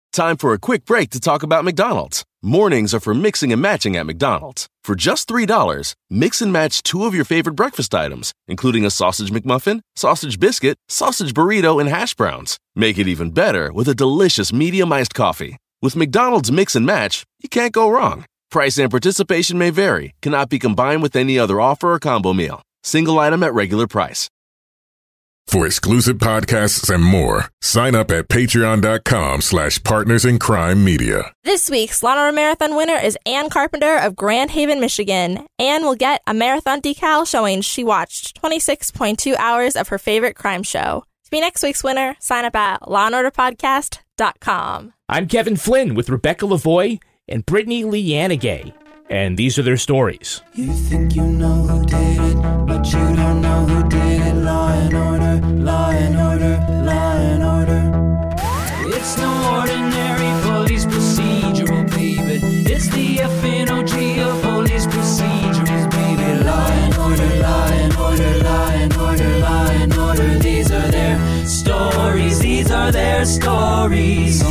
Time for a quick break to talk about McDonald's. Mornings are for mixing and matching at McDonald's. For just $3, mix and match 2 of your favorite breakfast items, including a sausage McMuffin, sausage biscuit, sausage burrito, and hash browns. Make it even better with a delicious medium iced coffee. With McDonald's Mix and Match, you can't go wrong. Price and participation may vary, cannot be combined with any other offer or combo meal. Single item at regular price. For exclusive podcasts and more, sign up at patreon.com/partnersincrimemedia. This week's Law & Order Marathon winner is Ann Carpenter of Grand Haven, Michigan. Ann will get a marathon decal showing she watched 26.2 hours of her favorite crime show. To be next week's winner, sign up at lawandorderpodcast.com. I'm Kevin Flynn with Rebecca Lavoie and Brittany Lee Yanagay, and these are their stories. You think you know who did it, but you don't know who did it. Law and order, law and order, law and order. It's no ordinary police procedural, baby. It's the FNOG of police procedurals, baby. Law and order, law and order, law and order, law and order. These are their stories, these are their stories.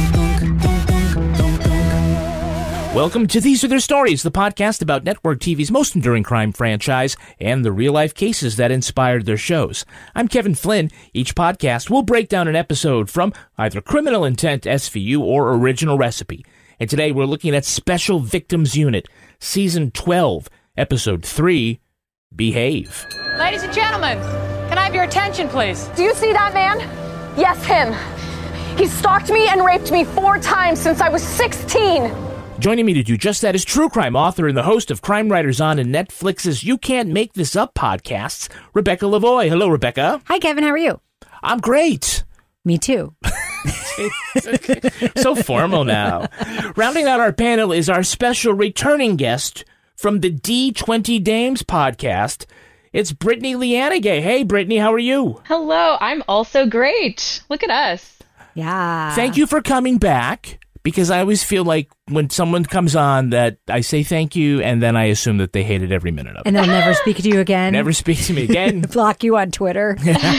Welcome to These Are Their Stories, the podcast about Network TV's most enduring crime franchise and the real-life cases that inspired their shows. I'm Kevin Flynn. Each podcast will break down an episode from either Criminal Intent SVU or Original Recipe. And today we're looking at Special Victims Unit, Season 12, Episode 3, Behave. Ladies and gentlemen, can I have your attention, please? Do you see that man? Yes, him. He stalked me and raped me 4 times since I was 16. Joining me to do just that is true crime author and the host of Crime Writers On and Netflix's You Can't Make This Up podcasts, Rebecca Lavoie. Hello, Rebecca. Hi, Kevin. How are you? I'm great. Me too. So formal now. Rounding out our panel is our special returning guest from the D20 Dames podcast. It's Brittany Lee Yanagay. Hey, Brittany, how are you? Hello, I'm also great. Look at us. Yeah. Thank you for coming back, because I always feel like when someone comes on that I say thank you, and then I assume that they hated every minute of it. And they'll never speak to you again. Never speak to me again. Block you on Twitter.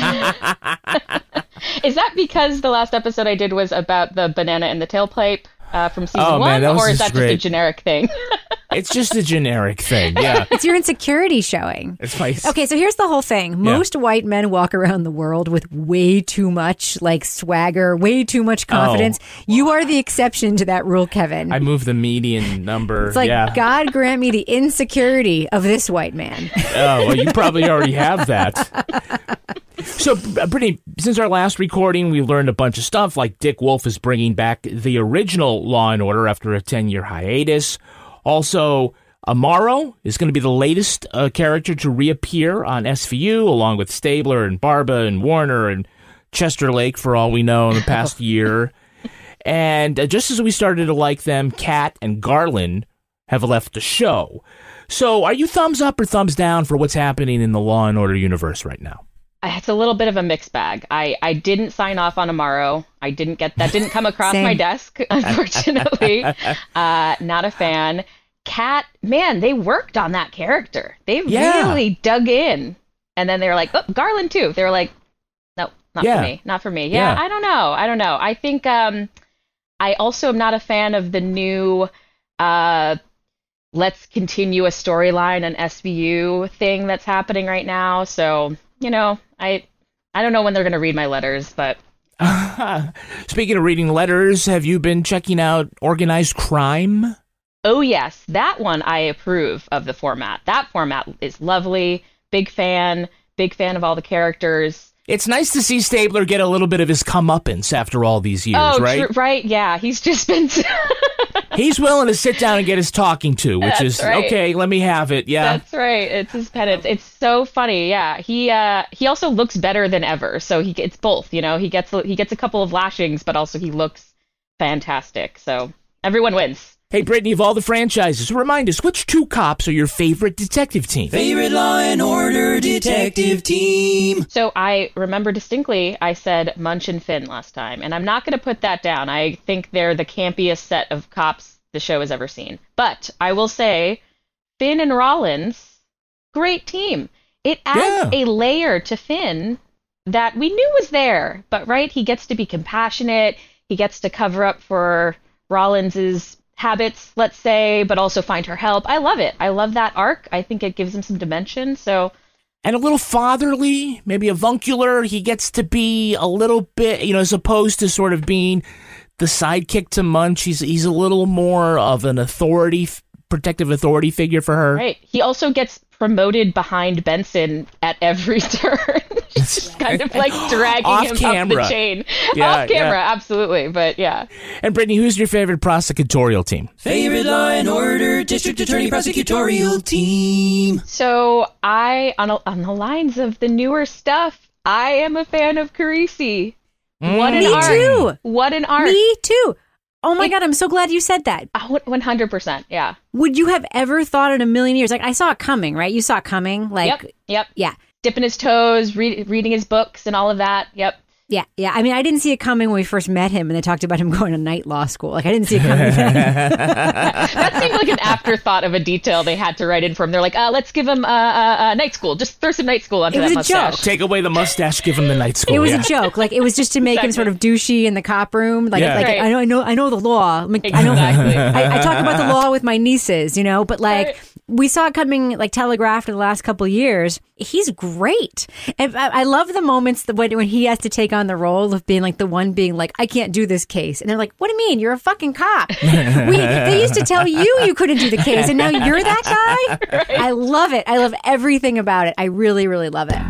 Is that because the last episode I did was about the banana and the tailpipe from season 1? Man, or is that great. just a generic thing? It's just a generic thing, yeah. It's your insecurity showing. It's my... Okay, so here's the whole thing. Most white men walk around the world with way too much, like, swagger, way too much confidence. You are the exception to that rule, Kevin. I moved the median number. It's like, God grant me the insecurity of this white man. Oh, well, you probably already have that. So, Brittany, since our last recording, we learned a bunch of stuff, like Dick Wolf is bringing back the original Law & Order after a 10-year hiatus. Also, Amaro is going to be the latest character to reappear on SVU, along with Stabler and Barba and Warner and Chester Lake, for all we know, in the past year. And just as we started to like them, Kat and Garland have left the show. So are you thumbs up or thumbs down for what's happening in the Law & Order universe right now? It's a little bit of a mixed bag. I didn't sign off on Amaro. That didn't come across my desk, unfortunately. Not a fan. Kat, man, they worked on that character. They really dug in. And then they were like, oh, Garland too. They were like, no, not for me. Not for me. Yeah, I don't know. I think I also am not a fan of the new let's continue a storyline on SVU thing that's happening right now. So, I don't know when they're going to read my letters, but... Speaking of reading letters, have you been checking out Organized Crime? Oh, yes. That one, I approve of the format. That format is lovely. Big fan of all the characters. It's nice to see Stabler get a little bit of his comeuppance after all these years, right? Right, yeah. He's just been... He's willing to sit down and get his talking to, which is, right. Okay, let me have it, yeah. That's right. It's his penance. It's so funny, yeah. He also looks better than ever, so it's both, He gets a couple of lashings, but also he looks fantastic, so everyone wins. Hey, Brittany, of all the franchises, remind us, which 2 cops are your favorite detective team? Favorite Law and Order detective team. So I remember distinctly I said Munch and Finn last time, and I'm not going to put that down. I think they're the campiest set of cops the show has ever seen. But I will say, Finn and Rollins, great team. It adds a layer to Finn that we knew was there, but right, he gets to be compassionate. He gets to cover up for Rollins's habits, let's say, but also find her help. I love it. I love that arc. I think it gives him some dimension. So, and a little fatherly, maybe avuncular. He gets to be a little bit, as opposed to sort of being the sidekick to Munch. He's a little more of an protective authority figure for her. Right. He also gets promoted behind Benson at every turn. Just kind of like dragging him camera. Up the chain. Yeah, off camera, absolutely. But yeah. And Brittany, who's your favorite prosecutorial team? Favorite Law and Order District Attorney prosecutorial team. So on the lines of the newer stuff, I am a fan of Carisi. What an arc. Me too. What an arc. Me too. Oh my God, I'm so glad you said that. 100%, yeah. Would you have ever thought in a million years? Like, I saw it coming, right? You saw it coming. Like, Yep. Yeah. Dipping his toes, reading his books and all of that. Yep. Yeah. I mean, I didn't see it coming when we first met him and they talked about him going to night law school. Like, I didn't see it coming then. That seemed like an afterthought of a detail they had to write in for him. They're like, let's give him night school. Just throw some night school onto that mustache. It was a joke. Take away the mustache, give him the night school. It was a joke. Like, it was just to make him sort of douchey in the cop room. Like, Right. I know the law. Like, Exactly. I talk about the law with my nieces, but like, Right. We saw it coming, like, telegraphed in the last couple of years. He's great. And I love the moments when he has to take on the role of being like the one being like, I can't do this case. And they're like, what do you mean? You're a fucking cop. They used to tell you couldn't do the case. And now you're that guy? Right. I love it. I love everything about it. I really, really love it.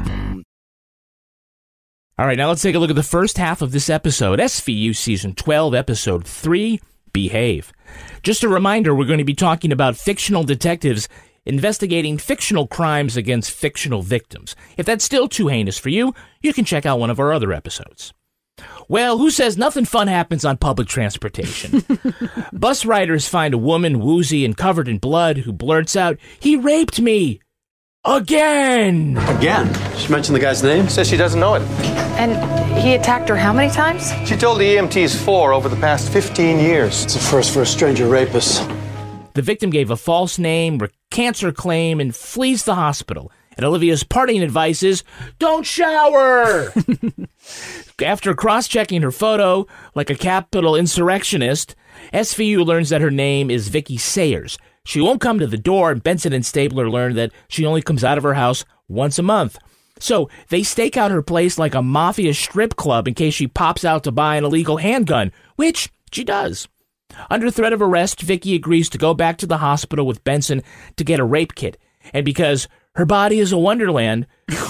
All right, now let's take a look at the first half of this episode. SVU Season 12, Episode 3, Behave. Just a reminder, we're going to be talking about fictional detectives investigating fictional crimes against fictional victims. If that's still too heinous for you, you can check out one of our other episodes. Well, who says nothing fun happens on public transportation? Bus riders find a woman woozy and covered in blood who blurts out, "He raped me! Again!" Again? She mentioned the guy's name? Says she doesn't know it. And he attacked her how many times? She told the EMTs 4 over the past 15 years. It's a first for a stranger rapist. The victim gave a false name, recants her claim, and flees the hospital. And Olivia's parting advice is, don't shower! After cross-checking her photo, like a capital insurrectionist, SVU learns that her name is Vicky Sayers. She won't come to the door, and Benson and Stabler learn that she only comes out of her house once a month. So they stake out her place like a mafia strip club in case she pops out to buy an illegal handgun, which she does. Under threat of arrest, Vicky agrees to go back to the hospital with Benson to get a rape kit. And because her body is a wonderland,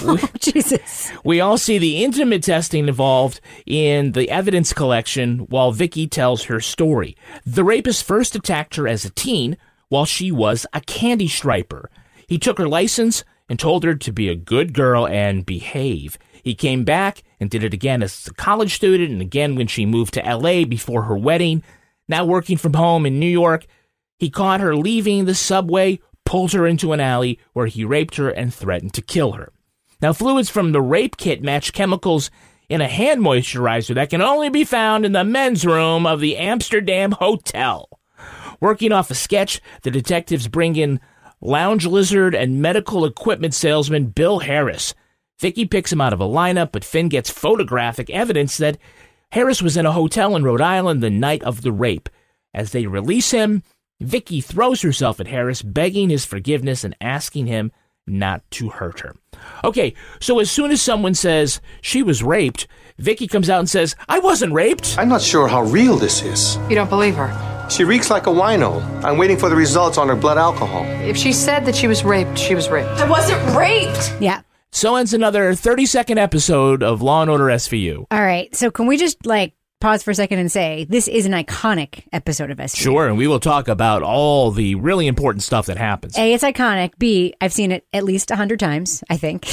we all see the intimate testing involved in the evidence collection while Vicky tells her story. The rapist first attacked her as a teen while she was a candy striper. He took her license and told her to be a good girl and behave. He came back and did it again as a college student and again when she moved to L.A. before her wedding. Now working from home in New York, he caught her leaving the subway, pulled her into an alley where he raped her and threatened to kill her. Now, fluids from the rape kit match chemicals in a hand moisturizer that can only be found in the men's room of the Amsterdam Hotel. Working off a sketch, the detectives bring in lounge lizard and medical equipment salesman Bill Harris. Vicky picks him out of a lineup, but Finn gets photographic evidence that Harris was in a hotel in Rhode Island the night of the rape. As they release him, Vicky throws herself at Harris, begging his forgiveness and asking him not to hurt her. Okay, so as soon as someone says she was raped, Vicky comes out and says, I wasn't raped. I'm not sure how real this is. You don't believe her? She reeks like a wino. I'm waiting for the results on her blood alcohol. If she said that she was raped, she was raped. I wasn't raped! Yeah. So ends another 30-second episode of Law & Order SVU. All right. So can we just, pause for a second and say this is an iconic episode of SVU? Sure, and we will talk about all the really important stuff that happens. A, it's iconic. B, I've seen it at least 100 times, I think.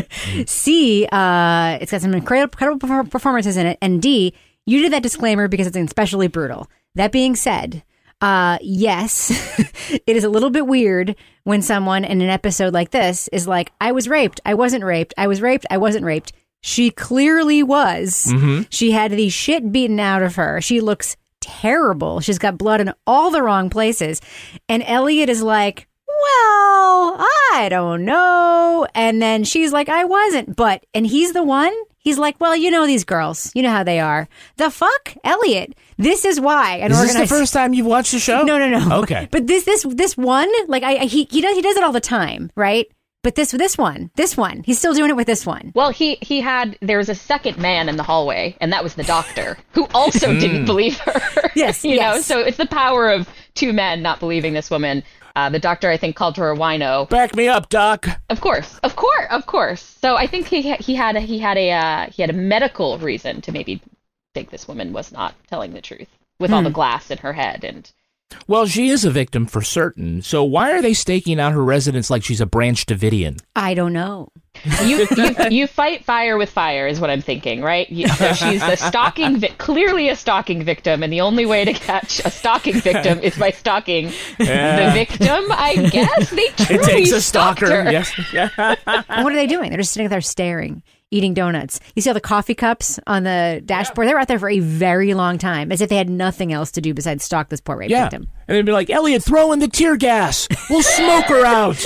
C, it's got some incredible performances in it. And D, you did that disclaimer because it's especially brutal. That being said, yes, it is a little bit weird when someone in an episode like this is like, I was raped, I wasn't raped, I was raped, I wasn't raped. She clearly was. Mm-hmm. She had the shit beaten out of her. She looks terrible. She's got blood in all the wrong places. And Elliot is like, well, I don't know. And then she's like, I wasn't. And he's the one He's like, well, you know these girls. You know how they are. The fuck? Elliot, this is why. Is this the first time you've watched the show? No. Okay. But this one, like he does it all the time, right? But this one, he's still doing it with this one. Well, there was a second man in the hallway, and that was the doctor, who also didn't believe her. Yes, you know, so it's the power of two men not believing this woman. The doctor, I think, called her a wino. Back me up, Doc. Of course. So I think he had a medical reason to maybe think this woman was not telling the truth with all the glass in her head. And well, she is a victim for certain. So why are they staking out her residence like she's a Branch Davidian? I don't know. You fight fire with fire is what I'm thinking, right? So she's clearly a stalking victim, and the only way to catch a stalking victim is by stalking the victim, I guess. They truly It takes a stalker. her. Yes. And what are they doing? They're just sitting there staring, eating donuts. You see all the coffee cups on the dashboard? They were out there for a very long time, as if they had nothing else to do besides stalk this poor rape victim. And they'd be like, Elliot, throw in the tear gas. We'll smoke her out.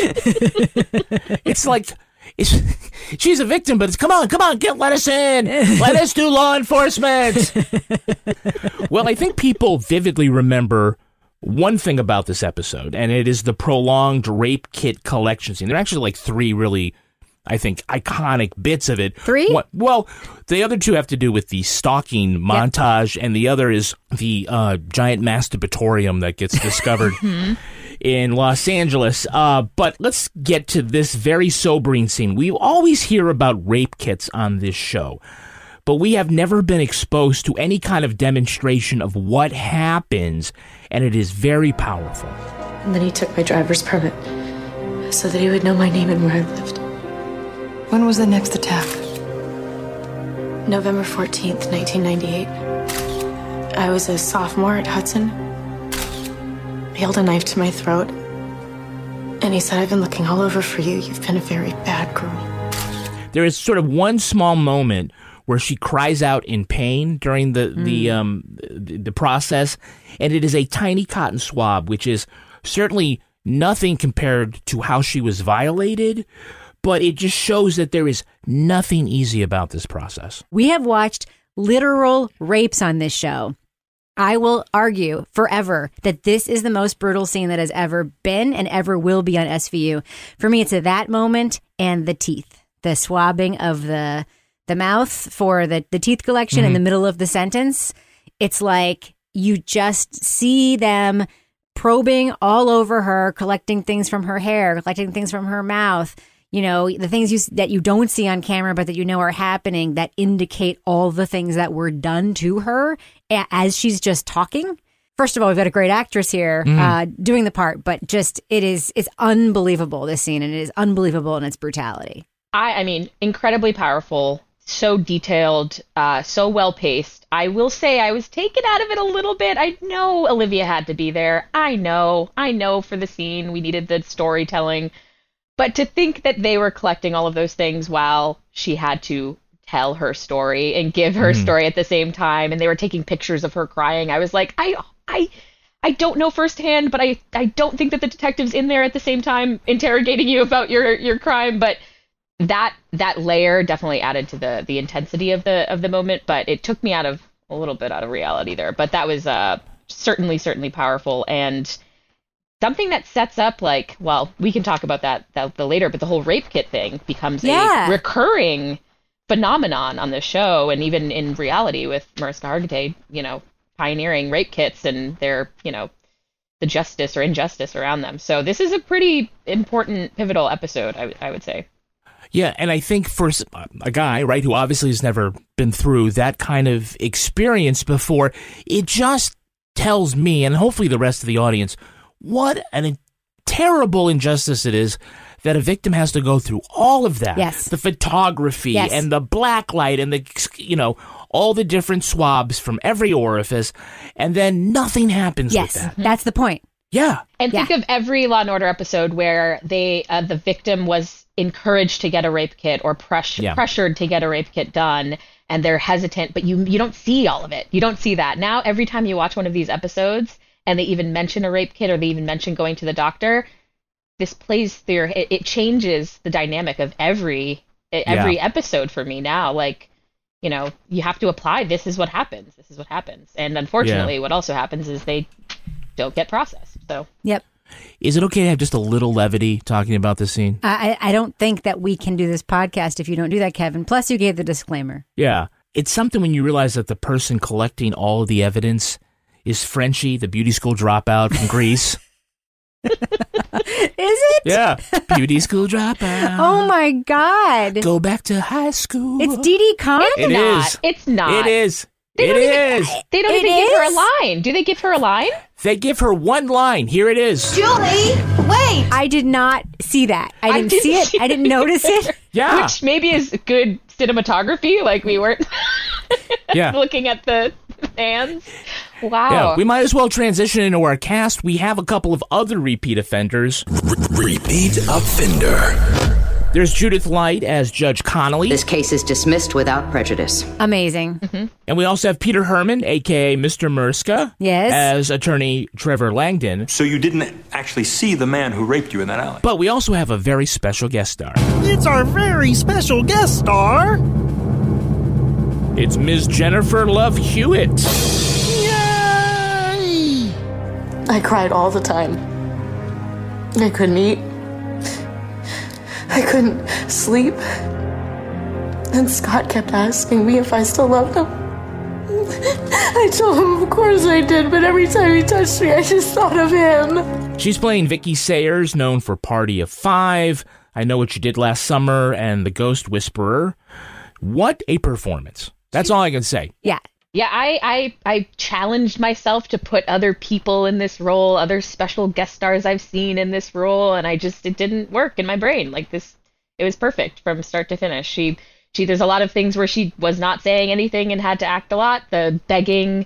It's like... she's a victim, but come on, let us in. Let us do law enforcement. Well, I think people vividly remember one thing about this episode, and it is the prolonged rape kit collection scene. There are actually like three really, I think, iconic bits of it. Three? Well, the other two have to do with the stalking montage, and the other is the giant masturbatorium that gets discovered in Los Angeles. But let's get to this very sobering scene. We always hear about rape kits on this show, but we have never been exposed to any kind of demonstration of what happens, and it is very powerful. And then he took my driver's permit so that he would know my name and where I lived. When was the next attack? November 14th, 1998. I was a sophomore at Hudson. He held a knife to my throat, and he said, I've been looking all over for you. You've been a very bad girl. There is sort of one small moment where she cries out in pain during the process, and it is a tiny cotton swab, which is certainly nothing compared to how she was violated, but it just shows that there is nothing easy about this process. We have watched literal rapes on this show. I will argue forever that this is the most brutal scene that has ever been and ever will be on SVU. For me, it's that moment and the teeth, the swabbing of the mouth for the teeth collection in the middle of the sentence. It's like you just see them probing all over her, collecting things from her hair, collecting things from her mouth. You know, the things that you don't see on camera, but that you know are happening that indicate all the things that were done to her as she's just talking. First of all, we've got a great actress here doing the part, but just it's unbelievable, this scene, and it is unbelievable in its brutality. I mean, incredibly powerful, so detailed, so well paced. I will say I was taken out of it a little bit. I know Olivia had to be there. I know for the scene we needed the storytelling. But to think that they were collecting all of those things while she had to tell her story and give her story at the same time, and they were taking pictures of her crying, I was like, I don't know firsthand, but I don't think that the detective's in there at the same time interrogating you about your crime. But that layer definitely added to the intensity of the moment. But it took me a little bit out of reality there. But that was certainly powerful, and something that sets up, like, well, we can talk about that later, but the whole rape kit thing becomes a recurring phenomenon on the show, and even in reality with Mariska Hargitay, you know, pioneering rape kits and their, you know, the justice or injustice around them. So this is a pretty important, pivotal episode, I would say. Yeah, and I think for a guy, right, who obviously has never been through that kind of experience before, it just tells me, and hopefully the rest of the audience, what a terrible injustice it is that a victim has to go through all of that. Yes. The photography and the black light and the, you know, all the different swabs from every orifice, and then nothing happens with that. That's the point. Yeah. And think of every Law & Order episode where the victim was encouraged to get a rape kit or pressured to get a rape kit done, and they're hesitant, but you don't see all of it. You don't see that. Now, every time you watch one of these episodes, and they even mention a rape kit or they even mention going to the doctor, this plays through, it changes the dynamic of every episode for me now. Like, you have to apply. This is what happens. This is what happens. And unfortunately, what also happens is they don't get processed. So, yep. Is it okay to have just a little levity talking about this scene? I don't think that we can do this podcast if you don't do that, Kevin. Plus, you gave the disclaimer. Yeah. It's something when you realize that the person collecting all of the evidence is Frenchie, the beauty school dropout from Greece. Is it? Yeah. Beauty school dropout. Oh, my God. Go back to high school. It's Didi Khan? It's not. It is. They don't even give her a line. Do they give her a line? They give her one line. Here it is. Julie, wait. I did not see that. I didn't see it. I didn't notice it. Yeah. Which maybe is good cinematography. Like we weren't looking at the hands. Wow. Yeah, we might as well transition into our cast. We have a couple of other repeat offenders. Repeat offender. There's Judith Light as Judge Connolly. This case is dismissed without prejudice. Amazing. Mm-hmm. And we also have Peter Herman, a.k.a. Mr. Murska, as Attorney Trevor Langdon. So you didn't actually see the man who raped you in that alley? But we also have a very special guest star. It's our very special guest star. It's Ms. Jennifer Love Hewitt. Yay! I cried all the time. I couldn't eat. I couldn't sleep. And Scott kept asking me if I still loved him. I told him, of course I did, but every time he touched me, I just thought of him. She's playing Vicky Sayers, known for Party of Five, I Know What You Did Last Summer, and The Ghost Whisperer. What a performance. That's all I can say. Yeah. Yeah, I challenged myself to put other people in this role, other special guest stars I've seen in this role, and it didn't work in my brain. Like this, it was perfect from start to finish. She there's a lot of things where she was not saying anything and had to act a lot. The begging,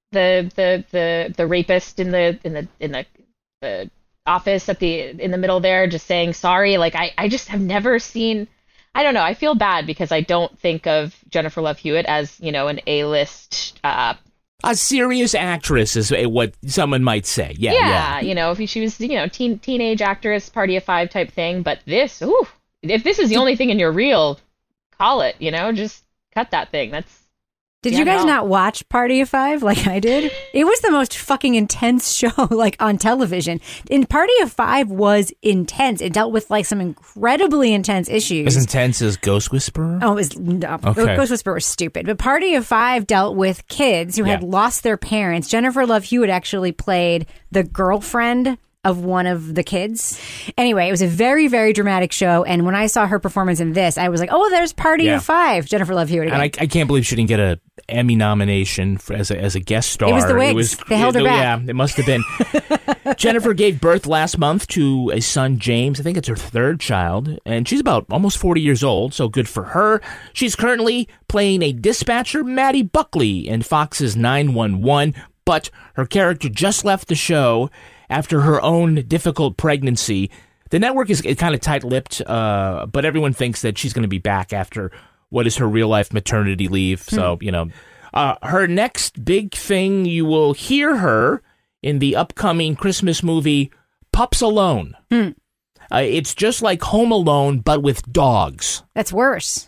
the rapist in the office in the middle there, just saying sorry. Like I just have never seen. I don't know. I feel bad because I don't think of Jennifer Love Hewitt as, an A-list... a serious actress is what someone might say. Yeah. If she was, teenage actress, Party of Five type thing. But this, if this is the only thing in your reel, call it, just cut that thing. Did you guys not watch Party of Five like I did? It was the most fucking intense show, on television. And Party of Five was intense. It dealt with, some incredibly intense issues. As intense as Ghost Whisperer? Oh, Ghost Whisperer was stupid. But Party of Five dealt with kids who had lost their parents. Jennifer Love Hewitt actually played the girlfriend of one of the kids. Anyway, it was a very, very dramatic show. And when I saw her performance in this, I was like, oh, there's Party of Five, Jennifer Love Hewitt again. And I can't believe she didn't get an Emmy nomination as a guest star. It was the wigs. They held her back. Yeah, it must have been. Jennifer gave birth last month to a son, James. I think it's her third child. And she's about almost 40 years old, so good for her. She's currently playing a dispatcher, Maddie Buckley, in Fox's 911. But her character just left the show after her own difficult pregnancy. The network is kind of tight-lipped, but everyone thinks that she's going to be back after what is her real-life maternity leave. So, her next big thing, you will hear her in the upcoming Christmas movie Pups Alone. It's just like Home Alone, but with dogs. That's worse.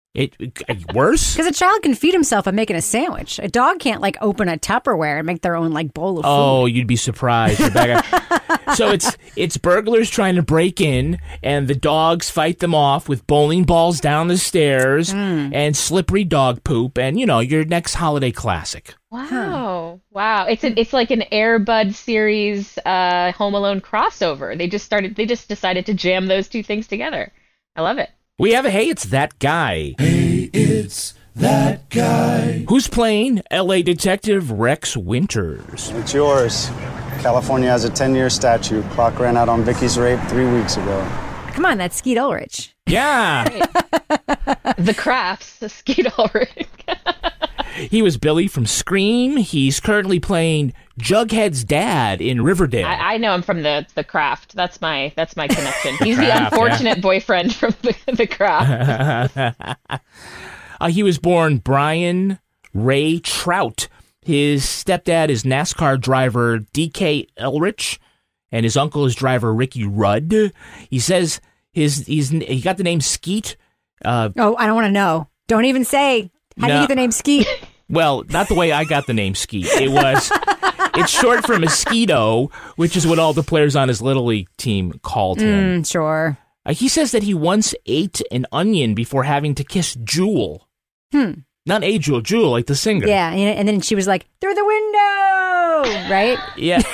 Worse? Because a child can feed himself by making a sandwich. A dog can't open a Tupperware and make their own bowl of food. Oh, you'd be surprised, Rebecca. So it's burglars trying to break in, and the dogs fight them off with bowling balls down the stairs and slippery dog poop, and your next holiday classic. Wow. Wow. It's like an Air Bud series Home Alone crossover. They just decided to jam those two things together. I love it. We have a Hey, It's That Guy. Hey, it's that guy. Who's playing L.A. Detective Rex Winters. It's yours. California has a 10-year statute. Clock ran out on Vicky's rape 3 weeks ago. Come on, that's Skeet Ulrich. Yeah. The Crafts, Skeet Ulrich. He was Billy from Scream. He's currently playing Jughead's dad in Riverdale. I know him from the Craft. That's my connection. He's the unfortunate boyfriend from the Craft. He was born Brian Ray Trout. His stepdad is NASCAR driver D.K. Elrich, and his uncle is driver Ricky Rudd. He says he got the name Skeet. I don't want to know. Don't even say. How do you get the name Skeet? Well, not the way I got the name Skeet. It's short for mosquito, which is what all the players on his Little League team called him. Sure. He says that he once ate an onion before having to kiss Jewel. Not a Jewel, like the singer. Yeah, and then she was like, through the window, right? Yeah.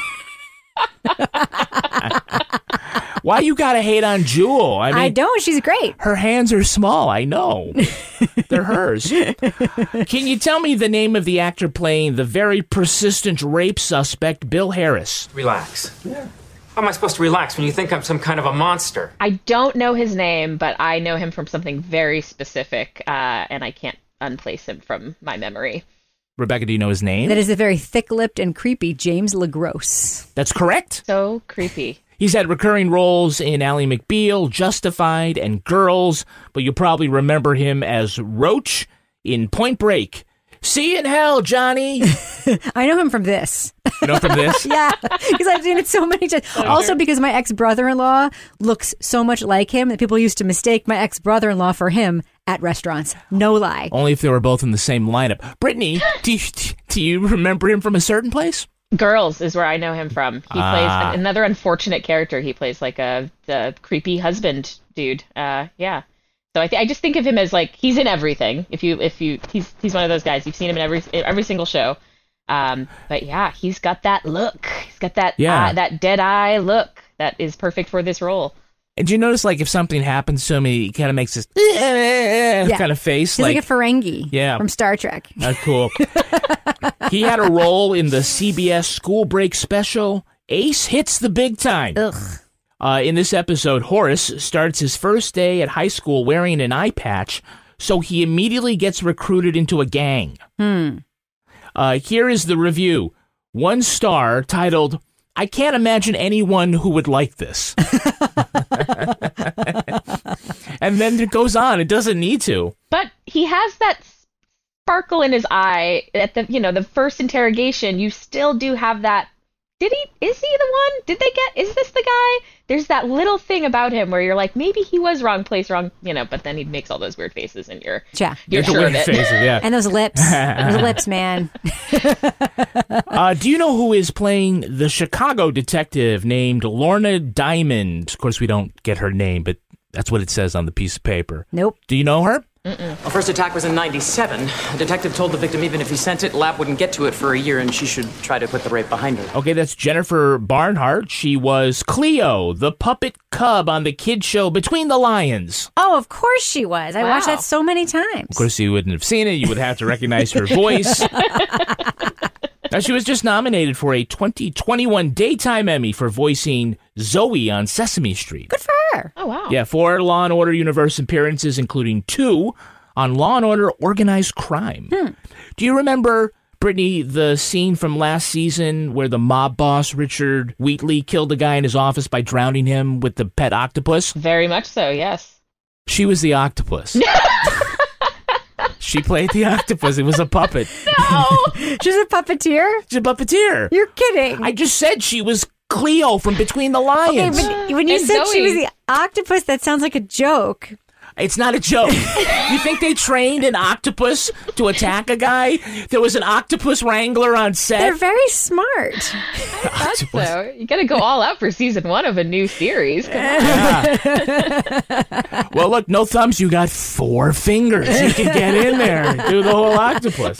Why you gotta hate on Jewel? I mean, I don't. She's great. Her hands are small. I know. They're hers. Can you tell me the name of the actor playing the very persistent rape suspect, Bill Harris? Relax. Yeah. How am I supposed to relax when you think I'm some kind of a monster? I don't know his name, but I know him from something very specific, and I can't unplace him from my memory. Rebecca, do you know his name? That is the very thick-lipped and creepy James LaGrosse. That's correct. So creepy. He's had recurring roles in Ally McBeal, Justified, and Girls, but you'll probably remember him as Roach in Point Break. See you in hell, Johnny. I know him from this. You know from this? Yeah, because I've seen it so many times. Okay. Also because my ex-brother-in-law looks so much like him that people used to mistake my ex-brother-in-law for him at restaurants. No lie. Only if they were both in the same lineup. Brittany, do you remember him from a certain place? Girls is where I know him from. He plays another unfortunate character. He plays like the creepy husband dude. Yeah. So I just think of him as like he's in everything. If you he's one of those guys. You've seen him in every single show. But yeah, he's got that look. He's got that that dead eye look that is perfect for this role. And do you notice, like, if something happens to him, he kind of makes this kind of face? He's like a Ferengi from Star Trek. Cool. He had a role in the CBS School Break special, Ace Hits the Big Time. Ugh. In this episode, Horace starts his first day at high school wearing an eye patch, so he immediately gets recruited into a gang. Here is the review. 1 star titled, I can't imagine anyone who would like this. And then it goes on. It doesn't need to. But he has that sparkle in his eye at the first interrogation. You still do have that. Is he the one? Is this the guy? There's that little thing about him where you're like, maybe he was wrong place, wrong, but then he makes all those weird faces and you're sure of it. Faces, yeah. And those lips. Those lips, man. Do you know who is playing the Chicago detective named Lorna Diamond? Of course, we don't get her name, but that's what it says on the piece of paper. Nope. Do you know her? Well, first attack was in 97. A detective told the victim even if he sent it, Lab wouldn't get to it for a year, and she should try to put the rape behind her. Okay, that's Jennifer Barnhart. She was Cleo, the puppet cub on the kids show Between the Lions. Oh, of course she was. I watched that so many times. Of course, you wouldn't have seen it. You would have to recognize her voice. Now, she was just nominated for a 2021 Daytime Emmy for voicing Zoe on Sesame Street. Good for her. Oh, wow. Yeah, 4 Law & Order Universe appearances, including 2 on Law & Order Organized Crime. Do you remember, Brittany, the scene from last season where the mob boss, Richard Wheatley, killed a guy in his office by drowning him with the pet octopus? Very much so, yes. She was the octopus. She played the octopus. It was a puppet. No! She's a puppeteer? She's a puppeteer. You're kidding. I just said she was Cleo from Between the Lions. Okay, but when you said she was the octopus, that sounds like a joke. It's not a joke. You think they trained an octopus to attack a guy? There was an octopus wrangler on set. They're very smart. So you got to go all out for season 1 of a new series. Come on. Yeah. Well, look, no thumbs. You got 4 fingers. You can get in there and do the whole octopus.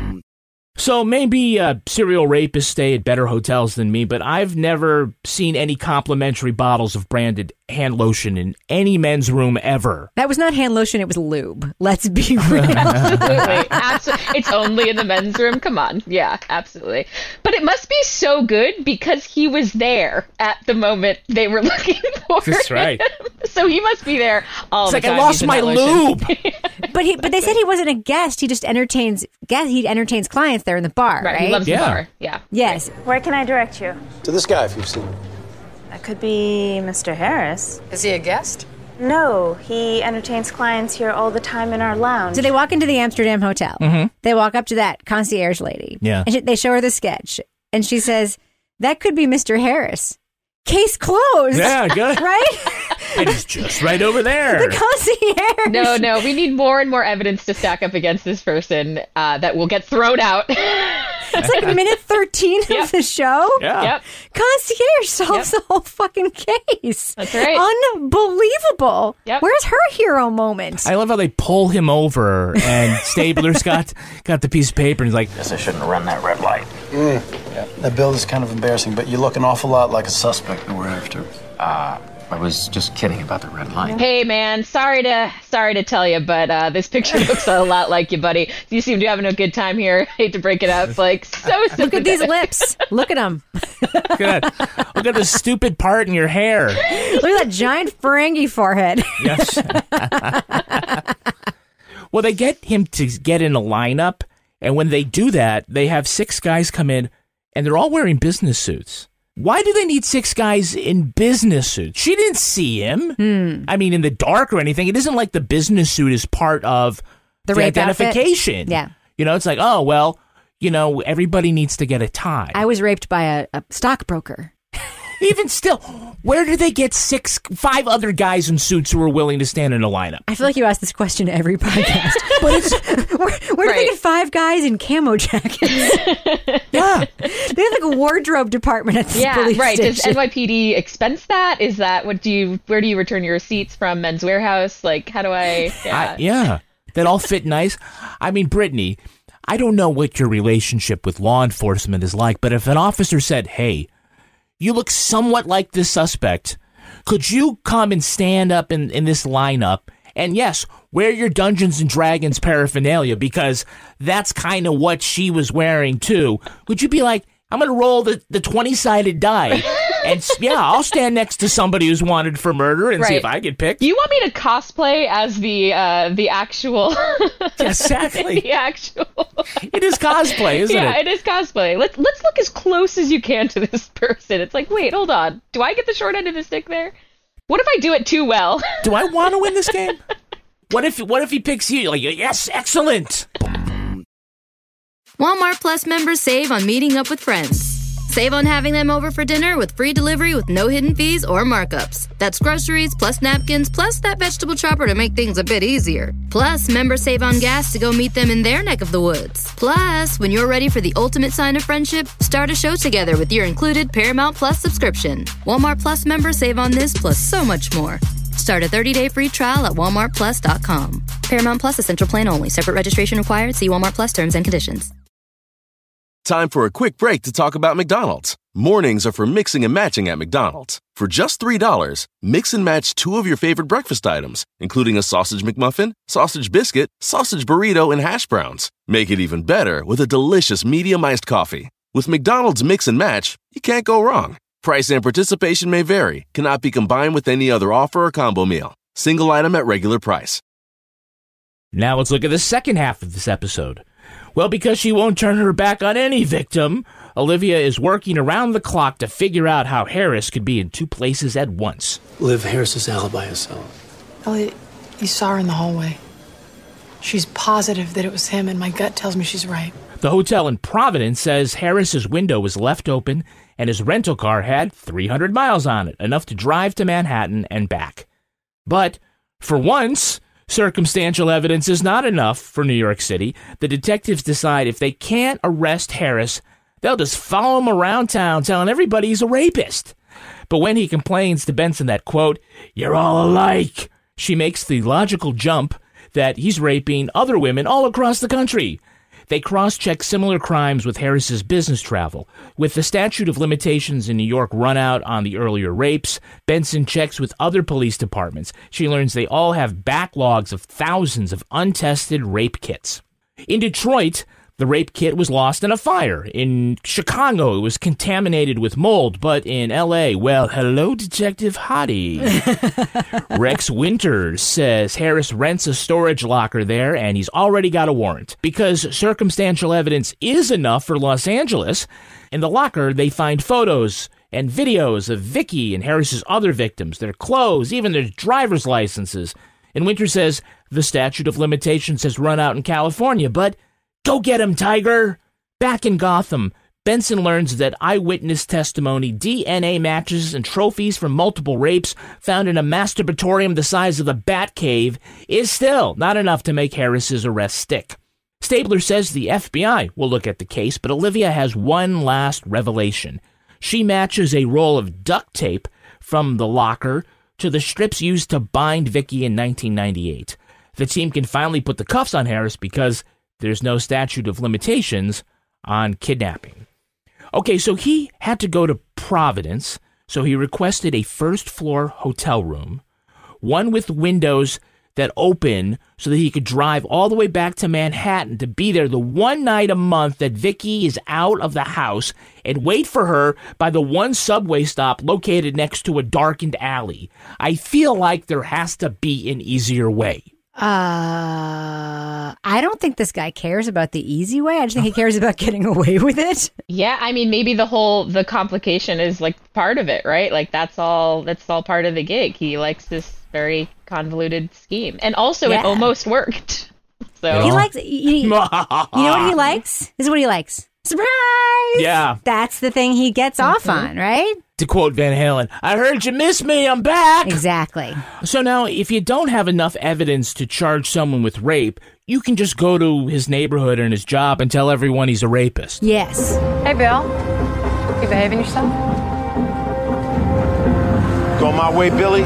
So maybe serial rapists stay at better hotels than me, but I've never seen any complimentary bottles of branded hand lotion in any men's room ever. That was not hand lotion, it was lube. Let's be real. Absolutely. It's only in the men's room. Come on. Yeah, absolutely. But it must be so good because he was there at the moment they were looking for That's right. him. So he must be there all the time. It's like, I lost my lube. But they said he wasn't a guest. He just entertains clients there in the bar, right? He loves the bar. Yeah. Yes. Where can I direct you? To this guy, if you've seen him. That could be Mr. Harris. Is he a guest? No, he entertains clients here all the time in our lounge. So they walk into the Amsterdam hotel. Mm-hmm. They walk up to that concierge lady. Yeah. And they show her the sketch. And she says, that could be Mr. Harris. Case closed. Yeah, good. Right? And he's just right over there. The concierge. No, we need more and more evidence to stack up against this person that will get thrown out. It's like minute 13 of the show. Yeah. Yep. Concierge solves the whole fucking case. That's right. Unbelievable. Yep. Where's her hero moment? I love how they pull him over and Stabler's got the piece of paper and he's like, guess I shouldn't have run that red light. Yeah. That bill is kind of embarrassing, but you look an awful lot like a suspect that we're after. I was just kidding about the red light. Hey, man, sorry to tell you, but this picture looks a lot like you, buddy. You seem to be having a good time here. Hate to break it up. Like, so sympathetic. Look at these lips. Look at them. look at that. Look at the stupid part in your hair. Look at that giant Ferengi forehead. Yes. Well, they get him to get in a lineup, and when they do that, they have 6 guys come in, and they're all wearing business suits. Why do they need 6 guys in business suits? She didn't see him. I mean, in the dark or anything. It isn't like the business suit is part of the identification. Outfit. Yeah. You know, it's like, oh, well, everybody needs to get a tie. I was raped by a stockbroker. Even still, where do they get 5 other guys in suits who are willing to stand in a lineup? I feel like you ask this question every podcast. But it's where do they get 5 guys in camo jackets? Yeah. They have like a wardrobe department at the police station. Does NYPD expense that? Is that where do you return your receipts from? Men's Warehouse? Like, how do I? Yeah. That all fit nice. I mean, Brittany, I don't know what your relationship with law enforcement is like, but if an officer said, hey, you look somewhat like this suspect, could you come and stand up in this lineup? And yes, wear your Dungeons and Dragons paraphernalia, because that's kind of what she was wearing too. Would you be like, I'm going to roll the 20-sided die, and I'll stand next to somebody who's wanted for murder and see if I get picked? You want me to cosplay as the actual? Exactly. The actual. It is cosplay, isn't it? Yeah, it is cosplay. Let's look as close as you can to this person. It's like, wait, hold on. Do I get the short end of the stick there? What if I do it too well? Do I want to win this game? What if he picks you? Like, yes, excellent. Walmart Plus members save on meeting up with friends. Save on having them over for dinner with free delivery with no hidden fees or markups. That's groceries, plus napkins, plus that vegetable chopper to make things a bit easier. Plus, members save on gas to go meet them in their neck of the woods. Plus, when you're ready for the ultimate sign of friendship, start a show together with your included Paramount Plus subscription. Walmart Plus members save on this plus so much more. Start a 30-day free trial at walmartplus.com. Paramount Plus Essential Plan only. Separate registration required. See Walmart Plus terms and conditions. Time for a quick break to talk about McDonald's. Mornings are for mixing and matching at McDonald's. For just $3, mix and match 2 of your favorite breakfast items, including a sausage McMuffin, sausage biscuit, sausage burrito, and hash browns. Make it even better with a delicious medium-iced coffee. With McDonald's Mix and Match, you can't go wrong. Price and participation may vary. Cannot be combined with any other offer or combo meal. Single item at regular price. Now let's look at the second half of this episode. Well, because she won't turn her back on any victim, Olivia is working around the clock to figure out how Harris could be in 2 places at once. Liv Harris's alibi is solid. Elliot, you saw her in the hallway. She's positive that it was him, and my gut tells me she's right. The hotel in Providence says Harris's window was left open and his rental car had 300 miles on it, enough to drive to Manhattan and back. But, for once, circumstantial evidence is not enough for New York City. The detectives decide if they can't arrest Harris, they'll just follow him around town telling everybody he's a rapist. But when he complains to Benson that, quote, "You're all alike," she makes the logical jump that he's raping other women all across the country. They cross-check similar crimes with Harris's business travel. With the statute of limitations in New York run out on the earlier rapes, Benson checks with other police departments. She learns they all have backlogs of thousands of untested rape kits. In Detroit, the rape kit was lost in a fire. In Chicago, it was contaminated with mold. But in L.A., well, hello, Detective Hottie. Rex Winters says Harris rents a storage locker there, and he's already got a warrant. Because circumstantial evidence is enough for Los Angeles, in the locker, they find photos and videos of Vicky and Harris's other victims, their clothes, even their driver's licenses. And Winters says the statute of limitations has run out in California, but go get him, Tiger! Back in Gotham, Benson learns that eyewitness testimony, DNA matches, and trophies from multiple rapes found in a masturbatorium the size of the Batcave is still not enough to make Harris's arrest stick. Stabler says the FBI will look at the case, but Olivia has one last revelation. She matches a roll of duct tape from the locker to the strips used to bind Vicky in 1998. The team can finally put the cuffs on Harris because there's no statute of limitations on kidnapping. Okay, so he had to go to Providence, so he requested a first-floor hotel room, one with windows that open so that he could drive all the way back to Manhattan to be there the one night a month that Vicky is out of the house and wait for her by the one subway stop located next to a darkened alley. I feel like there has to be an easier way. I don't think this guy cares about the easy way. I just think he cares about getting away with it. Yeah, I mean, maybe the complication is like part of it, right? Like that's all part of the gig. He likes this very convoluted scheme. And also it almost worked. So he likes you know what he likes? This is what he likes. Surprise! Yeah. That's the thing he gets off on, right? To quote Van Halen, I heard you miss me, I'm back! Exactly. So now, if you don't have enough evidence to charge someone with rape, you can just go to his neighborhood and his job and tell everyone he's a rapist. Yes. Hey, Bill. You behaving yourself? Going my way, Billy?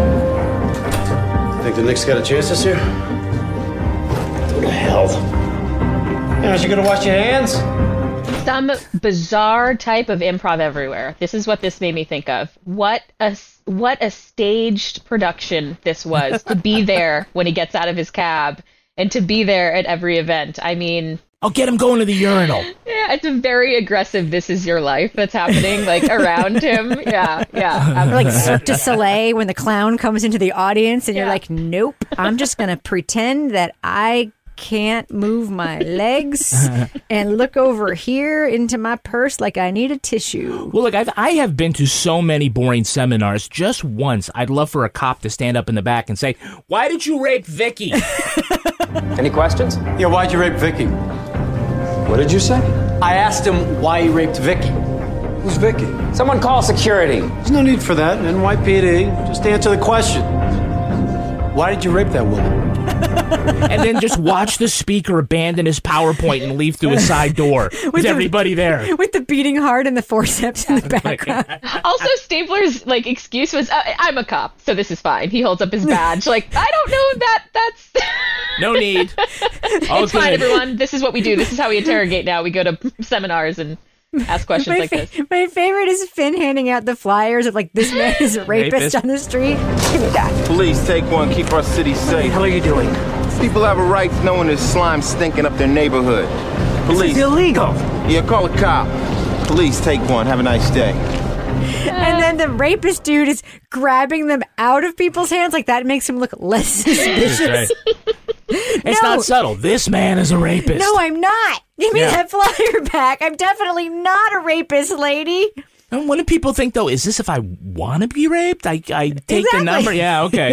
Think the Knicks got a chance this year? What the hell? Aren't you gonna wash your hands? Some bizarre type of improv everywhere. This is what this made me think of. What a staged production this was to be there when he gets out of his cab and to be there at every event. I mean, I'll get him going to the urinal. Yeah, it's a very aggressive "This Is Your Life" that's happening like around him. Yeah. Or like Cirque du Soleil when the clown comes into the audience and you're like, nope, I'm just gonna pretend that I can't move my legs and look over here into my purse like I need a tissue. Well, look, I have been to so many boring seminars. Just once, I'd love for a cop to stand up in the back and say, "Why did you rape Vicky?" Any questions? Yeah, why'd you rape Vicky? What did you say? I asked him why he raped Vicky. Who's Vicky? Someone call security. There's no need for that. NYPD. Just answer the question. Why did you rape that woman? And then just watch the speaker abandon his PowerPoint and leave through a side door with everybody there. With the beating heart and the forceps in the background. Also, Stabler's excuse was, "I'm a cop, so this is fine." He holds up his badge. I don't know that's... No need. It's fine, everyone. This is what we do. This is how we interrogate now. We go to seminars and ask questions like this. My favorite is Finn handing out the flyers of this man is a rapist on the street. Give me that. Police, take one. Keep our city safe. What the hell are you doing? People have a right knowing there's slime stinking up their neighborhood. Police. This is illegal. Yeah, call a cop. Police, take one. Have a nice day. And then the rapist dude is grabbing them out of people's hands. That makes him look less suspicious. It's not subtle. This man is a rapist. No, I'm not. Give me that flyer back. I'm definitely not a rapist, lady. And what do people think, though? Is this if I want to be raped? I take the number? Yeah, okay.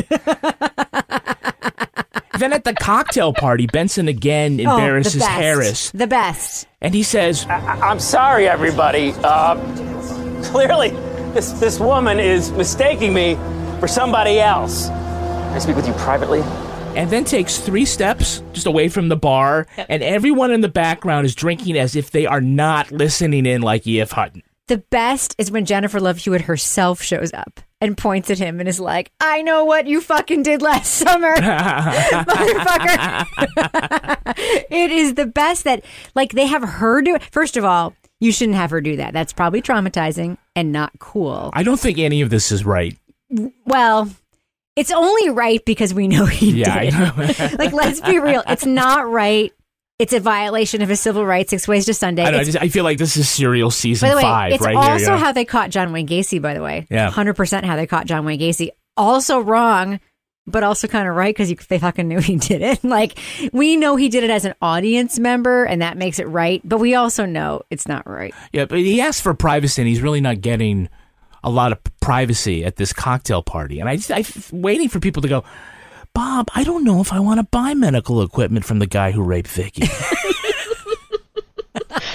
Then at the cocktail party, Benson again embarrasses Harris. The best. And he says, I'm sorry, everybody. Clearly, this woman is mistaking me for somebody else. Can I speak with you privately? And then takes 3 steps just away from the bar, and everyone in the background is drinking as if they are not listening in like E.F. Hutton. The best is when Jennifer Love Hewitt herself shows up and points at him and is like, "I know what you fucking did last summer, motherfucker." It is the best that, they have her do it. First of all, you shouldn't have her do that. That's probably traumatizing and not cool. I don't think any of this is right. Well, it's only right because we know he did I it. Let's be real. It's not right. It's a violation of his civil rights. 6 Ways to Sunday. I feel like this is Serial season 5 right here. It's also how they caught John Wayne Gacy, by the way. Yeah. 100% how they caught John Wayne Gacy. Also wrong, but also kind of right because they fucking knew he did it. We know he did it as an audience member, and that makes it right. But we also know it's not right. Yeah, but he asked for privacy, and he's really not getting a lot of privacy at this cocktail party. And I'm waiting for people to go, "Bob, I don't know if I want to buy medical equipment from the guy who raped Vicky."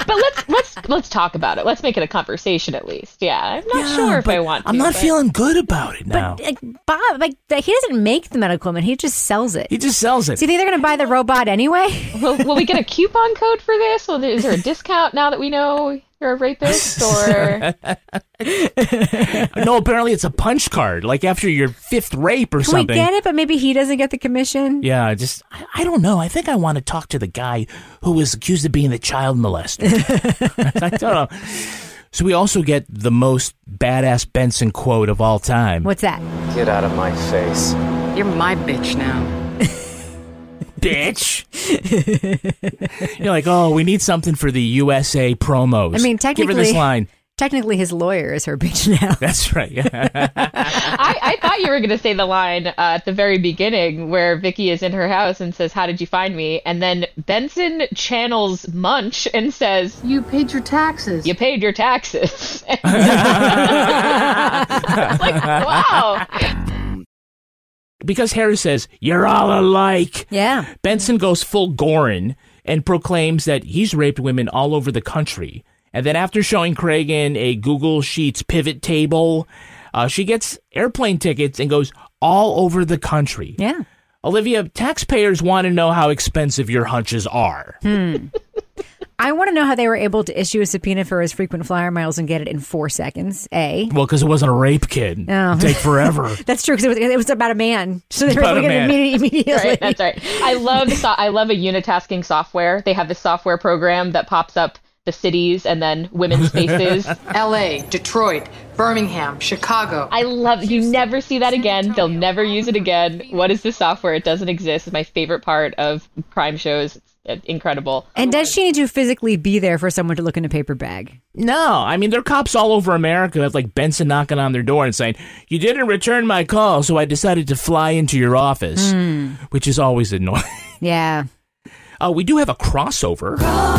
let's talk about it. Let's make it a conversation at least. Yeah, I'm not sure if I want to. I'm not feeling good about it now. But Bob, he doesn't make the medical equipment. He just sells it. He just sells it. Do you think they're going to buy the robot anyway? Will we get a coupon code for this? Is there a discount now that we know you're a rapist? Or no, apparently it's a punch card. Like after your 5th rape or something. We get it, but maybe he doesn't get the commission. Yeah, I don't know. I think I want to talk to the guy who was accused of being the child molester. I don't know. So we also get the most badass Benson quote of all time. What's that? Get out of my face. You're my bitch now. Bitch. You're like, oh, we need something for the USA promos. I mean, technically, give her this line. Technically, his lawyer is her bitch now. That's right. I thought you were going to say the line at the very beginning where Vicky is in her house and says, "How did you find me?" And then Benson channels Munch and says, "You paid your taxes. You paid your taxes." It's like, wow. Because Harris says, "You're all alike." Yeah. Benson goes full Gorin and proclaims that he's raped women all over the country. And then after showing Cragen a Google Sheets pivot table, she gets airplane tickets and goes all over the country. Yeah. Olivia, taxpayers want to know how expensive your hunches are. I want to know how they were able to issue a subpoena for his frequent flyer miles and get it in 4 seconds. Well, because it wasn't a rape kid. Oh. It'd take forever. That's true, because it was about a man. So they were looking at it immediately. Right, that's right. I love a unitasking software. They have this software program that pops up the cities and then women's faces. L.A., Detroit, Birmingham, Chicago. I love you never see that again. They'll never use it again. What is the software? It doesn't exist. It's my favorite part of crime shows. It's incredible. And does she need to physically be there for someone to look in a paper bag? No. I mean, there are cops all over America with like Benson knocking on their door and saying, "You didn't return my call, so I decided to fly into your office," which is always annoying. Yeah. We do have a crossover.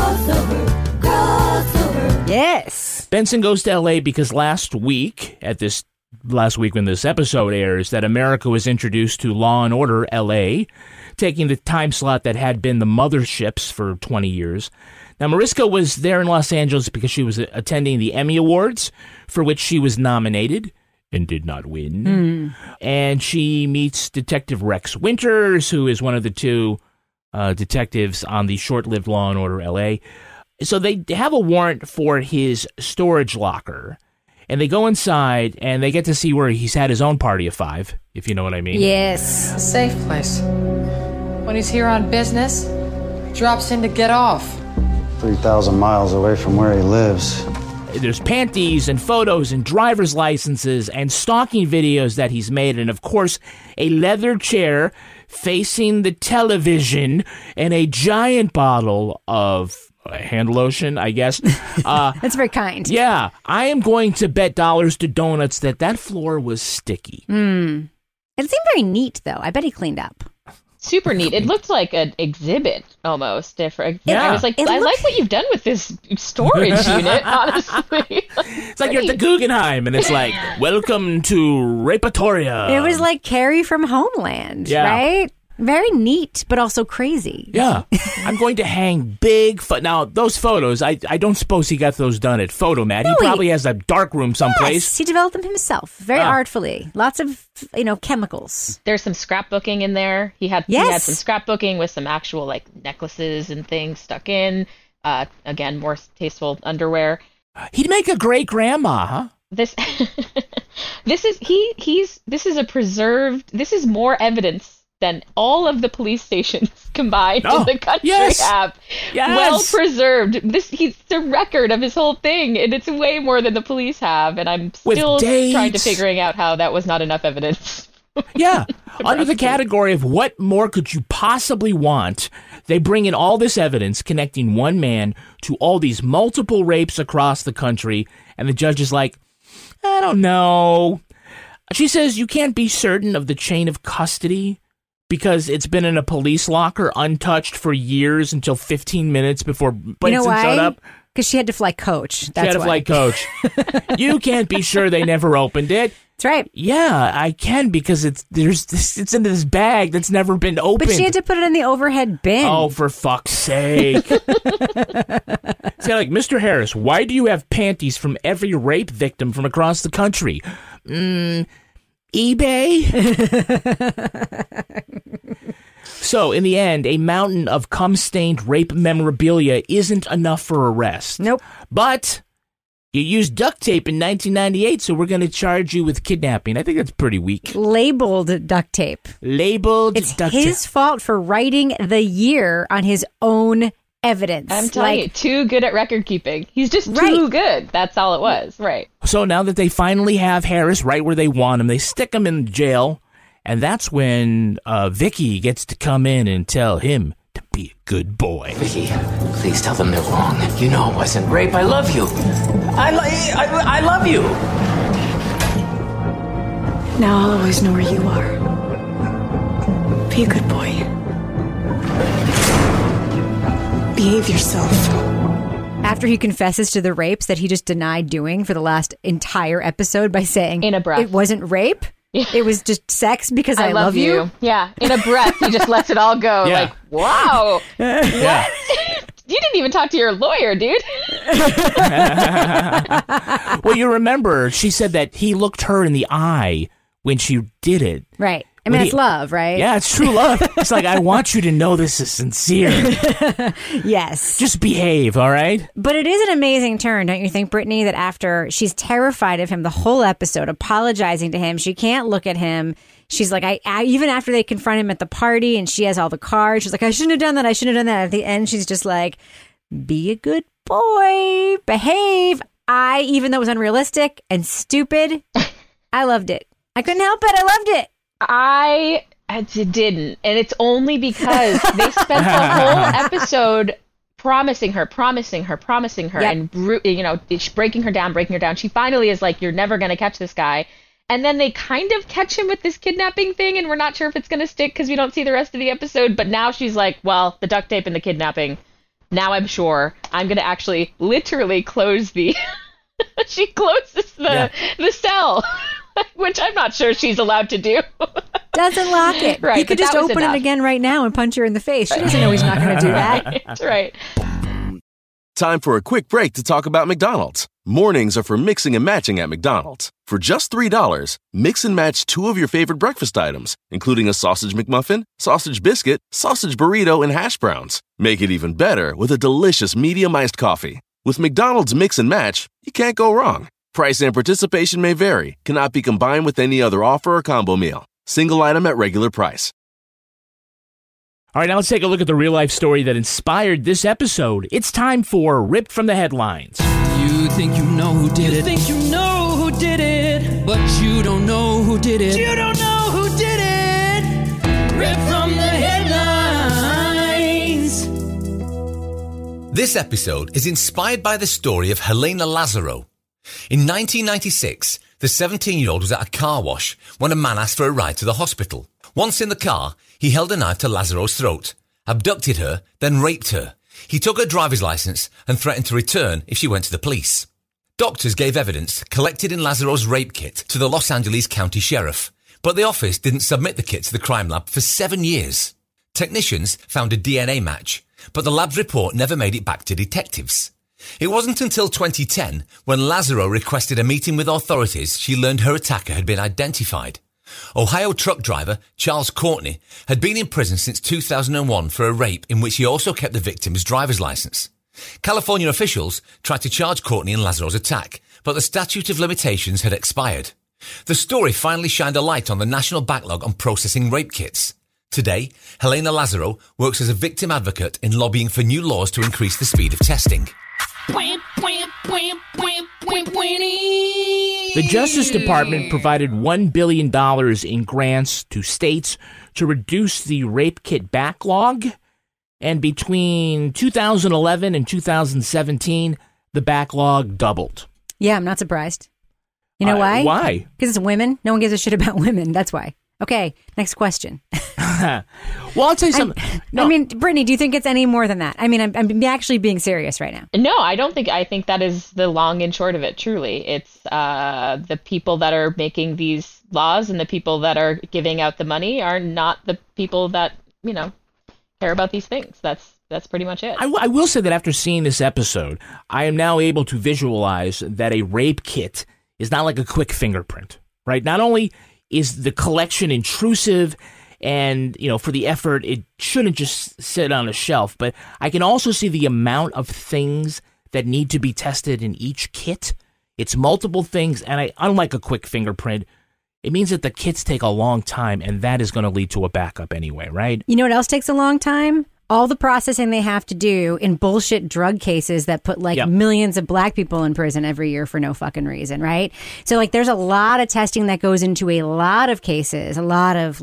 Yes. Benson goes to L.A. because last week when this episode airs, that America was introduced to Law & Order L.A., taking the time slot that had been the motherships for 20 years. Now, Mariska was there in Los Angeles because she was attending the Emmy Awards, for which she was nominated and did not win. And she meets Detective Rex Winters, who is one of the two detectives on the short-lived Law & Order L.A., So they have a warrant for his storage locker, and they go inside, and they get to see where he's had his own party of 5, if you know what I mean. Yes. A safe place. When he's here on business, he drops in to get off. 3,000 miles away from where he lives. There's panties and photos and driver's licenses and stalking videos that he's made, and of course, a leather chair facing the television and a giant bottle of hand lotion, I guess. That's very kind. Yeah. I am going to bet dollars to donuts that floor was sticky. It seemed very neat, though. I bet he cleaned up. Super neat. It looked like an exhibit almost. Yeah. I was like, like what you've done with this storage unit, honestly. It's like you're at the Guggenheim, and it's like, welcome to Rapatoria. It was like Carrie from Homeland, right? Very neat, but also crazy. Yeah. I'm going to hang big... Now, those photos, I don't suppose he got those done at Photomat. No, he probably has a dark room someplace. Yes, he developed them himself, very artfully. Lots of, chemicals. There's some scrapbooking in there. He had some scrapbooking with some actual, like, necklaces and things stuck in. Again, more tasteful underwear. He'd make a great grandma, huh? This is more evidence than all of the police stations combined in the country have. Yes. Well preserved. He's the record of his whole thing, and it's way more than the police have. And I'm still trying to figuring out how that was not enough evidence. Yeah. Under the category of what more could you possibly want, they bring in all this evidence connecting one man to all these multiple rapes across the country, and the judge is like, I don't know. She says you can't be certain of the chain of custody because it's been in a police locker untouched for years until 15 minutes before Benson showed up. Because she had to fly coach. That's she had to fly coach. You can't be sure they never opened it. That's right. Yeah, I can because it's in this bag that's never been opened. But she had to put it in the overhead bin. Oh, for fuck's sake. See, like, Mr. Harris, why do you have panties from every rape victim from across the country? eBay? So, in the end, a mountain of cum-stained rape memorabilia isn't enough for arrest. Nope. But you used duct tape in 1998, so we're going to charge you with kidnapping. I think that's pretty weak. Labeled duct tape. Labeled it's duct tape. It's his fault for writing the year on his own evidence. I'm telling you, too good at record keeping. He's just too good. That's all it was. Right. So now that they finally have Harris right where they want him, they stick him in jail, and that's when Vicky gets to come in and tell him to be a good boy. Vicky, please tell them they're wrong. You know it wasn't rape. I love you. I love you. Now I'll always know where you are. Be a good boy. Behave yourself. After he confesses to the rapes that he just denied doing for the last entire episode by saying in a breath it wasn't rape, it was just sex because I love you. Yeah, in a breath, he just lets it all go. Yeah. Like, wow. Yeah. You didn't even talk to your lawyer, dude. Well, you remember, she said that he looked her in the eye when she did it. Right. I mean, it's love, right? Yeah, it's true love. It's like, I want you to know this is sincere. Yes. Just behave, all right? But it is an amazing turn, don't you think, Brittany, that after she's terrified of him the whole episode, apologizing to him, she can't look at him. She's like, I even after they confront him at the party and she has all the cards, she's like, I shouldn't have done that. I shouldn't have done that. At the end, she's just like, be a good boy, behave. Even though it was unrealistic and stupid, I loved it. I couldn't help it. I loved it. I didn't. And it's only because they spent the whole episode promising her, yep. And, breaking her down. She finally is like, you're never going to catch this guy. And then they kind of catch him with this kidnapping thing, and we're not sure if it's going to stick because we don't see the rest of the episode. But now she's like, well, the duct tape and the kidnapping. Now I'm sure I'm going to actually literally close the... She closes the cell, which I'm not sure she's allowed to do. Doesn't lock it. Right, he could just open it again right now and punch her in the face. She doesn't know he's not going to do that. That's right. Time for a quick break to talk about McDonald's. Mornings are for mixing and matching at McDonald's. For just $3, mix and match 2 of your favorite breakfast items, including a sausage McMuffin, sausage biscuit, sausage burrito, and hash browns. Make it even better with a delicious medium iced coffee. With McDonald's Mix and Match, you can't go wrong. Price and participation may vary. Cannot be combined with any other offer or combo meal. Single item at regular price. All right, now let's take a look at the real-life story that inspired this episode. It's time for Ripped from the Headlines. You think you know who did it. You think you know who did it. But you don't know who did it. You don't know who did it. Ripped from the Headlines. This episode is inspired by the story of Helena Lazaro. In 1996, the 17-year-old was at a car wash when a man asked for a ride to the hospital. Once in the car, he held a knife to Lazaro's throat, abducted her, then raped her. He took her driver's license and threatened to return if she went to the police. Doctors gave evidence collected in Lazaro's rape kit to the Los Angeles County Sheriff, but the office didn't submit the kit to the crime lab for 7 years. Technicians found a DNA match, but the lab's report never made it back to detectives. It wasn't until 2010, when Lazaro requested a meeting with authorities, she learned her attacker had been identified. Ohio truck driver Charles Courtney had been in prison since 2001 for a rape in which he also kept the victim's driver's license. California officials tried to charge Courtney in Lazaro's attack, but the statute of limitations had expired. The story finally shined a light on the national backlog on processing rape kits. Today, Helena Lazaro works as a victim advocate in lobbying for new laws to increase the speed of testing. The Justice Department provided $1 billion in grants to states to reduce the rape kit backlog, and between 2011 and 2017, the backlog doubled. Yeah, I'm not surprised. You know why? Why? Because it's women. No one gives a shit about women. That's why. Okay, next question. Well, I'll tell you something. I mean, Brittany, do you think it's any more than that? I mean, I'm actually being serious right now. No, I don't think. I think that is the long and short of it. Truly, it's the people that are making these laws and the people that are giving out the money are not the people that care about these things. That's pretty much it. I will say that after seeing this episode, I am now able to visualize that a rape kit is not like a quick fingerprint, right? Not only is the collection intrusive and, for the effort, it shouldn't just sit on a shelf, but I can also see the amount of things that need to be tested in each kit. It's multiple things, and unlike a quick fingerprint, it means that the kits take a long time, and that is going to lead to a backup anyway, right? You know what else takes a long time? All the processing they have to do in bullshit drug cases that put millions of black people in prison every year for no fucking reason, right? So there's a lot of testing that goes into a lot of cases, a lot of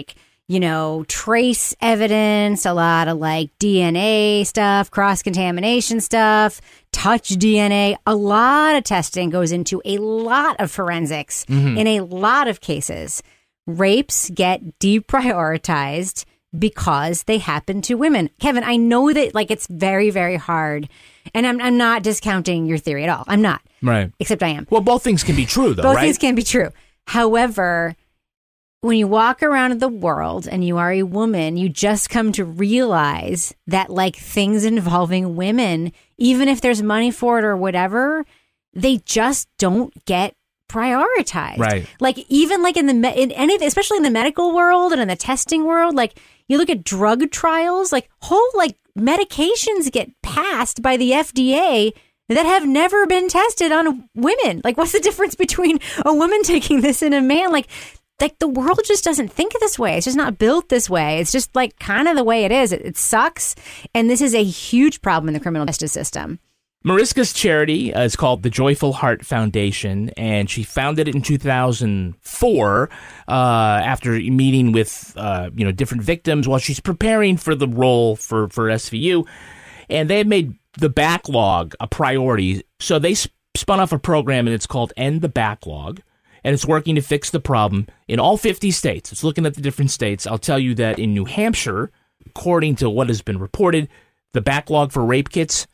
trace evidence, a lot of DNA stuff, cross-contamination stuff, touch DNA. A lot of testing goes into a lot of forensics in a lot of cases. Rapes get deprioritized because they happen to women. Kevin, I know that it's very, very hard, and I'm not discounting your theory at all. I'm not. Right. Except I am. Well, both things can be true, though, Both right? things can be true. However, when you walk around the world and you are a woman, you just come to realize that things involving women, even if there's money for it or whatever, they just don't get prioritized. Right. Even in anything, especially in the medical world and in the testing world, you look at drug trials, whole medications get passed by the FDA that have never been tested on women. What's the difference between a woman taking this and a man? The world just doesn't think this way. It's just not built this way. It's just kind of the way it is. It sucks. And this is a huge problem in the criminal justice system. Mariska's charity is called the Joyful Heart Foundation, and she founded it in 2004 after meeting with different victims while she's preparing for the role for SVU. And they have made the backlog a priority. So they spun off a program, and it's called End the Backlog, and it's working to fix the problem in all 50 states. It's looking at the different states. I'll tell you that in New Hampshire, according to what has been reported, the backlog for rape kits,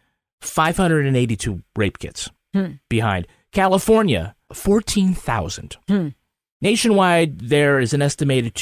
582 rape kits behind. California, 14,000. Nationwide, there is an estimated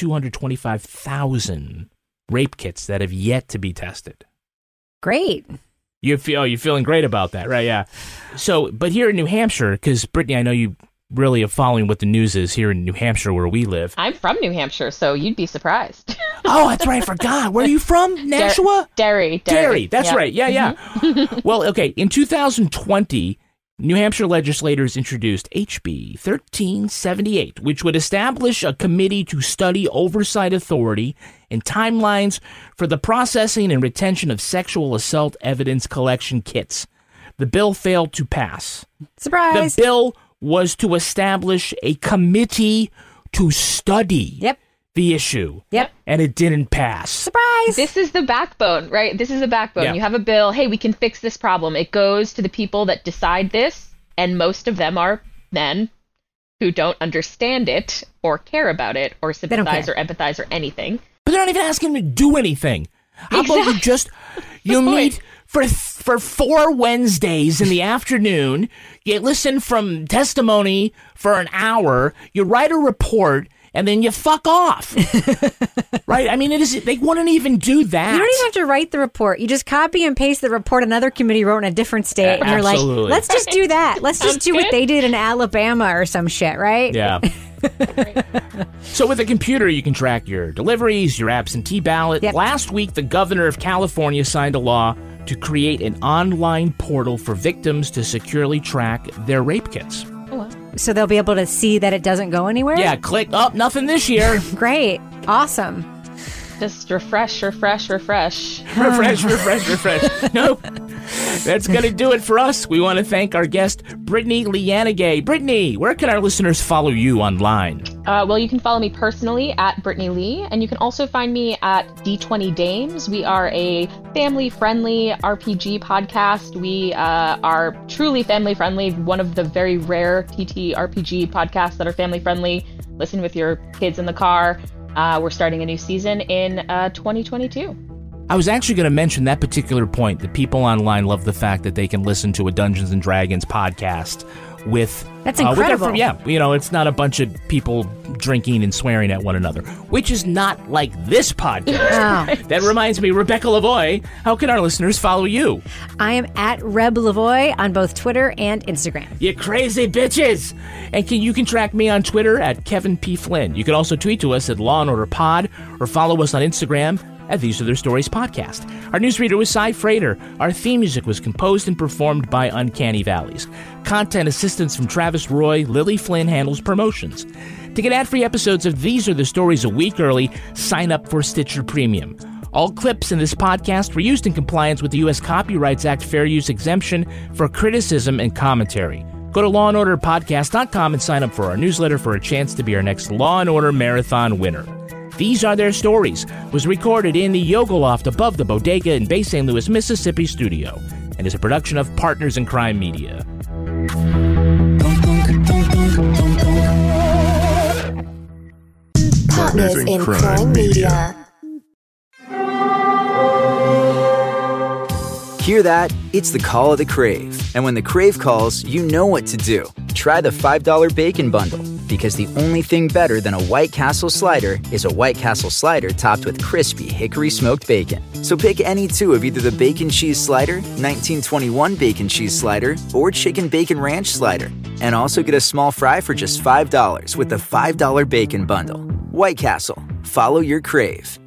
225,000 rape kits that have yet to be tested. Great. You're feeling great about that, right? Yeah. So, but here in New Hampshire, because Brittany, I know you really are following what the news is here in New Hampshire where we live. I'm from New Hampshire, so you'd be surprised. Oh, that's right. I forgot. Where are you from? Nashua? Derry. That's right. Yeah. Well, okay. In 2020, New Hampshire legislators introduced HB 1378, which would establish a committee to study oversight authority and timelines for the processing and retention of sexual assault evidence collection kits. The bill failed to pass. Surprise. The bill was to establish a committee to study the issue. Yep. And it didn't pass. Surprise. This is the backbone, right? This is the backbone. Yeah. You have a bill. Hey, we can fix this problem. It goes to the people that decide this, and most of them are men who don't understand it or care about it or sympathize or empathize or anything. But they're not even asking them to do anything. How about you meet for 4 Wednesdays in the afternoon, you listen from testimony for an hour, you write a report, and then you fuck off. Right? I mean, they wouldn't even do that. You don't even have to write the report. You just copy and paste the report another committee wrote in a different state. And you're like, let's just do that. Let's just do what they did in Alabama or some shit, right? Yeah. So with a computer, you can track your deliveries, your absentee ballot. Yep. Last week, the governor of California signed a law to create an online portal for victims to securely track their rape kits. Oh, wow. So they'll be able to see that it doesn't go anywhere? Yeah, click, nothing this year. Great. Awesome. Just refresh. Refresh. Nope. That's going to do it for us. We want to thank our guest, Brittany Lianagay. Brittany, where can our listeners follow you online? Well, you can follow me personally at Brittany Lee, and you can also find me at D20 Dames. We are a family-friendly RPG podcast. We are truly family-friendly, one of the very rare TTRPG podcasts that are family-friendly. Listen with your kids in the car. We're starting a new season in 2022. I was actually going to mention that particular point, that people online love the fact that they can listen to a Dungeons & Dragons podcast with... That's incredible. It's not a bunch of people drinking and swearing at one another, which is not like this podcast. Oh. That reminds me, Rebecca Lavoie, how can our listeners follow you? I am at Reb Lavoie on both Twitter and Instagram. You crazy bitches! And you can track me on Twitter at Kevin P. Flynn. You can also tweet to us at Law & Order Pod or follow us on Instagram at These Are Their Stories Podcast. Our newsreader was Cy Frater. Our theme music was composed and performed by Uncanny Valleys. Content assistance from Travis Roy. Lily Flynn handles promotions. To get ad-free episodes of These Are the Stories a week early, sign up for Stitcher Premium. All clips in this podcast were used in compliance with the U.S. Copyrights Act fair use exemption for criticism and commentary. Go to lawandorderpodcast.com and sign up for our newsletter for a chance to be our next Law & Order Marathon winner. These Are Their Stories was recorded in the Yoga Loft above the Bodega in Bay St. Louis, Mississippi studio and is a production of Partners in Crime Media. Partners in Crime Media. Hear that? It's the call of the Crave. And when the Crave calls, you know what to do. Try the $5 Bacon Bundle, because the only thing better than a White Castle slider is a White Castle slider topped with crispy hickory smoked bacon. So pick any two of either the Bacon Cheese Slider, 1921 Bacon Cheese Slider, or Chicken Bacon Ranch Slider. And also get a small fry for just $5 with the $5 Bacon Bundle. White Castle. Follow your Crave.